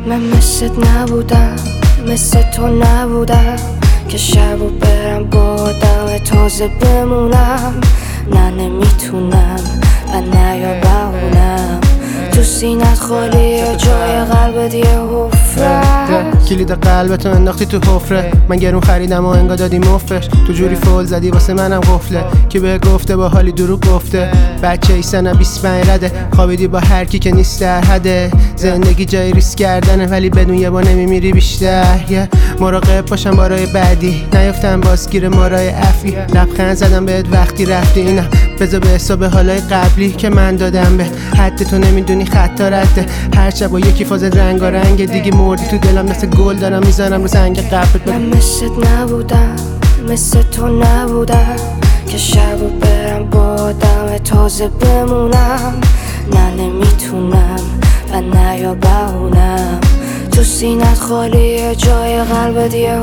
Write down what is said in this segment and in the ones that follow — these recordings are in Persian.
من مثلت نبودم، مثل تو نبودم که شبو برم با آدم تازه بمونم. نه نمیتونم و نه یا بهونم، تو سینت خالیه جای قلبت یه حفره. کلید قلبتو انداختی تو حفره، من گرون خریدم و انگار دادی مفرش. تو جوری فول زدی واسه منم قفله، که به گفته با حالی دروغ گفته. بچه ای سنم 25 رده، خوابیدی با هر کی که نیست در حده. زندگی جای ریسک کردنه ولی بدون یه با نمیمیری بیشتر. مراقب باشم بارای بعدی، نیفتم بازگیر مارای افی. لبخند زدم بهت وقتی رفتی، اینم بذار به حساب حالای قبلی که من دادم به حد. تو نمیدونی خطا رده، هر شب با یکی فاز رنگارنگ دیگه. مردی تو دلم مثل گل دارم میزنم رو سنگ قبرت. من مثلت نبودم، مثل تو نبودم که شبو برم با آدم تازه بمونم. نه نمیتونم و نه یا بهونم، تو سینت خالیه جای قلبت یه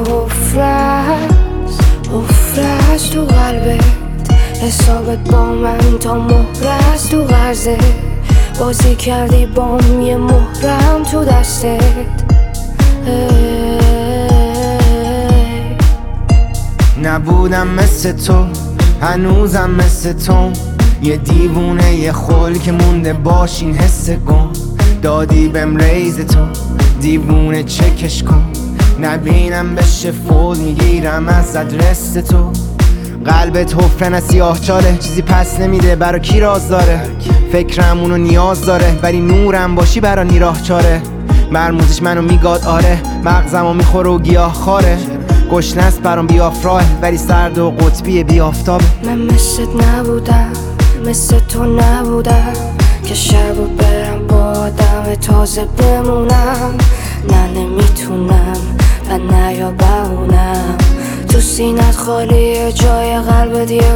حفره است تو قلبت. حسابت با من تا مهره است تو قرضه، بازی کردی بام یه مهرم تو دستت. نبودم مثل تو، هنوزم مثل تو، یه دیوونه یه خل که مونده باشین حس گم. دادی بهم ریز تو، دیوونه چکش کن، نبینم بشه فول میگیرم از ادرس تو. قلبت حفره نه سیاه چاله، چیزی پس نمیده برا کی راز داره. فکرم اونو نیاز داره ولی نورم باشی برا نیراه چاره. مرموزش منو میگاد آره، مغزمو میخوره و گیاه خاره. گشنست برام بیافراه ولی سرد و قطبی بیافتابه. من مثلت نبودم، مثل تو نبودم که شبو برم با آدم تازه بمونم. نه نمیتونم و نه یا بهونم، تو سینت خالیه جای قلبت یه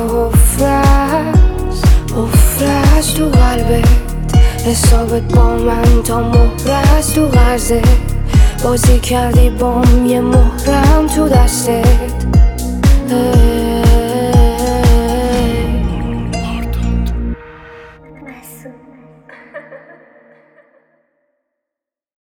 حفره است تو قلبت. حسابت با من تا مهره است تو قرضه، بازی کردی بام یه مهرم تو دسته.